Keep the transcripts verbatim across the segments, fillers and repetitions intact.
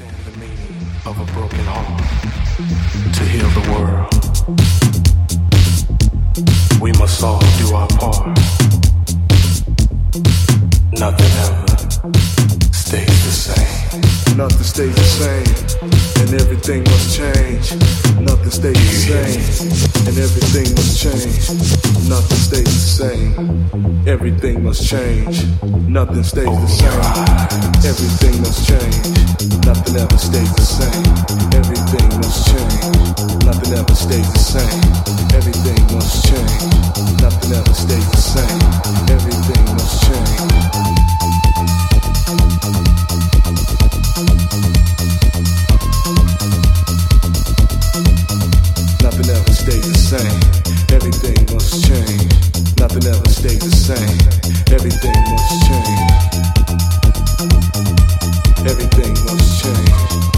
understand the meaning of a broken heart, to heal the world, we must all do our part. Nothing ever stays the same. Nothing stays the same, and everything must change. Nothing stays the same, and everything must change. Nothing stays the same, everything must change. Nothing stays the same, everything must change. Nothing ever stays the same, everything must change. Nothing ever stays the same, everything must change. Nothing ever stays the same, everything must change. Nothing ever stays the same. Everything must change. Nothing ever stays the same. Everything must change. Everything must change.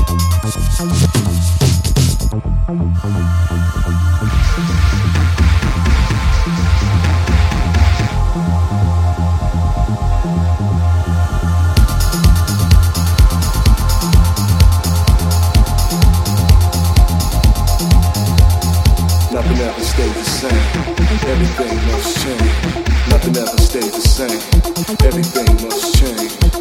Nothing ever stays the same. Everything must change. Nothing ever stays the same. Everything must change.